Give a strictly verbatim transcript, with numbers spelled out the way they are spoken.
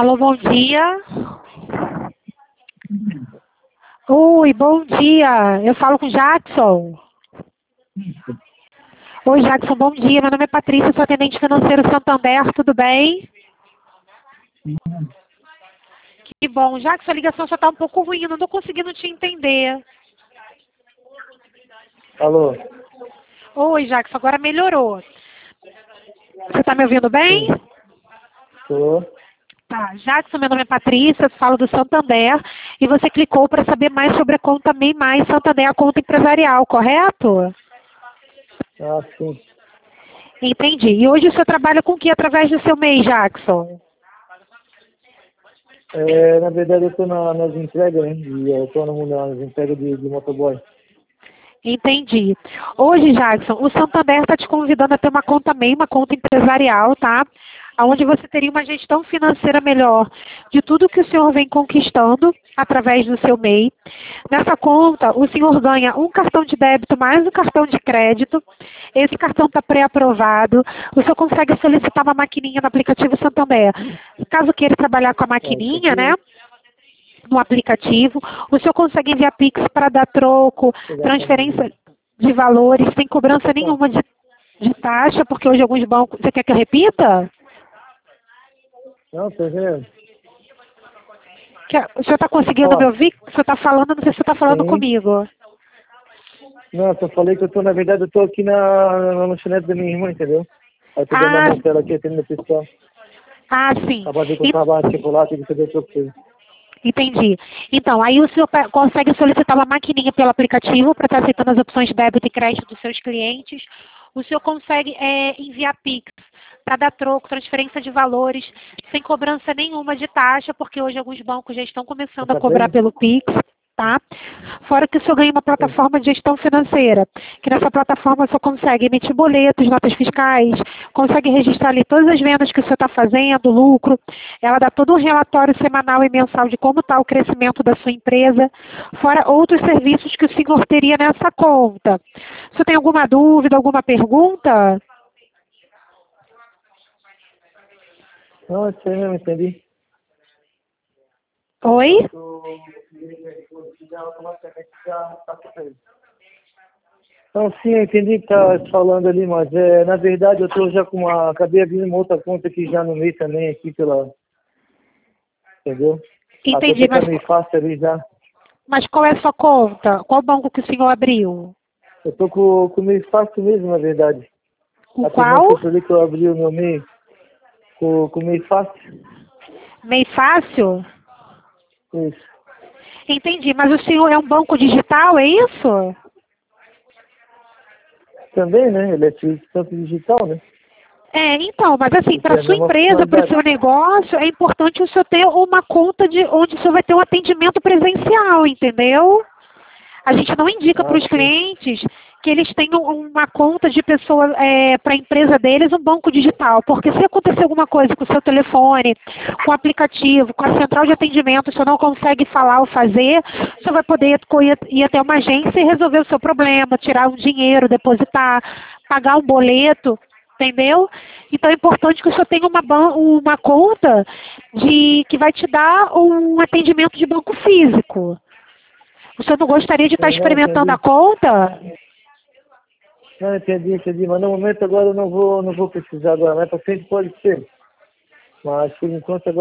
Alô, bom dia. Oi, bom dia. Eu falo com o Jackson. Oi, Jackson, bom dia. Meu nome é Patrícia, sou atendente financeiro Santander, tudo bem? Que bom. Jackson, a ligação só está um pouco ruim, eu não estou conseguindo te entender. Alô? Oi, Jackson, agora melhorou. Você está me ouvindo bem? Sim. Tô. Tá, Jackson, meu nome é Patrícia, falo do Santander, e você clicou para saber mais sobre a conta MEI Mais Santander, a conta empresarial, correto? Ah, sim. Entendi. E hoje o senhor trabalha com o que através do seu MEI, Jackson? É, na verdade, eu tô na, nas entregas, né? De autônomo, nas entregas de, de motoboy. Entendi. Hoje, Jackson, o Santander está te convidando a ter uma conta MEI, uma conta empresarial, tá? Onde você teria uma gestão financeira melhor de tudo que o senhor vem conquistando através do seu MEI. Nessa conta, o senhor ganha um cartão de débito mais um cartão de crédito. Esse cartão está pré-aprovado. O senhor consegue solicitar uma maquininha no aplicativo Santander. Caso queira trabalhar com a É, isso maquininha, né? aqui, No aplicativo, o senhor consegue enviar Pix para dar troco, pegar a câmera. transferência de valores, sem cobrança Tá. nenhuma de, de taxa, porque hoje alguns bancos... Você quer que eu repita? Não, tô vendo. Quer- O senhor está conseguindo me Ó, ouvir? O senhor está falando, não sei se o senhor está falando sim. comigo. Não, eu só falei que eu tô, na verdade, eu tô aqui na, na lanchonete da minha irmã, entendeu? Aí tô dando a Ah, mão pra ela aqui, atendendo o pessoal. ah, sim. Pra ver que eu E- tava tipo lá, tem que fazer outra coisa. Entendi. Então, aí o senhor pe- consegue solicitar uma maquininha pelo aplicativo para estar aceitando as opções de débito e crédito dos seus clientes. O senhor consegue é, enviar Pix para dar troco, transferência de valores, sem cobrança nenhuma de taxa, porque hoje alguns bancos já estão começando a Tá cobrar bem? pelo Pix, tá? Fora que o senhor ganha uma Sim. plataforma de gestão financeira, que nessa plataforma o senhor consegue emitir boletos, notas fiscais, consegue registrar ali todas as vendas que o senhor está fazendo, lucro. Ela dá todo um relatório semanal e mensal de como está o crescimento da sua empresa, fora outros serviços que o senhor teria nessa conta. O senhor tem alguma dúvida, alguma pergunta? Não, isso aí mesmo, entendi. Oi? Não, sim, eu entendi o que tá falando ali, mas é, na verdade eu tô já com uma. Acabei abrindo uma outra conta aqui já no meio também, aqui pela. Entendeu? Até Entendi, ficar mas, meio fácil ali já. mas qual é a sua conta? Qual banco que o senhor abriu? Eu tô com, com meio fácil mesmo, na verdade. O Até não qual? foi por ali que eu abri o meu meio. Com, com meio fácil. Meio fácil? Isso. Entendi, mas o senhor é um banco digital, é isso? Também, né? Ele é tanto digital, né? É, então, mas assim, Porque é para a sua mesma empresa, para o funcionalidade. seu negócio, é importante o senhor ter uma conta de onde o senhor vai ter um atendimento presencial, entendeu? A gente não indica para Ah, os sim. clientes que eles tenham uma conta de pessoa é, para a empresa deles, um banco digital, porque se acontecer alguma coisa com o seu telefone, com o aplicativo, com a central de atendimento, o senhor não consegue falar ou fazer, o senhor vai poder ir, ir até uma agência e resolver o seu problema, tirar um dinheiro, depositar, pagar um boleto, entendeu? Então é importante que o senhor tenha uma, ban- uma conta de, que vai te dar um atendimento de banco físico. O senhor não gostaria de estar Sim, não, experimentando a entendi. conta? Não, entendi, entendi. Mas no momento agora eu não vou, não vou precisar agora. Mais pra frente pode ser. Mas por enquanto agora.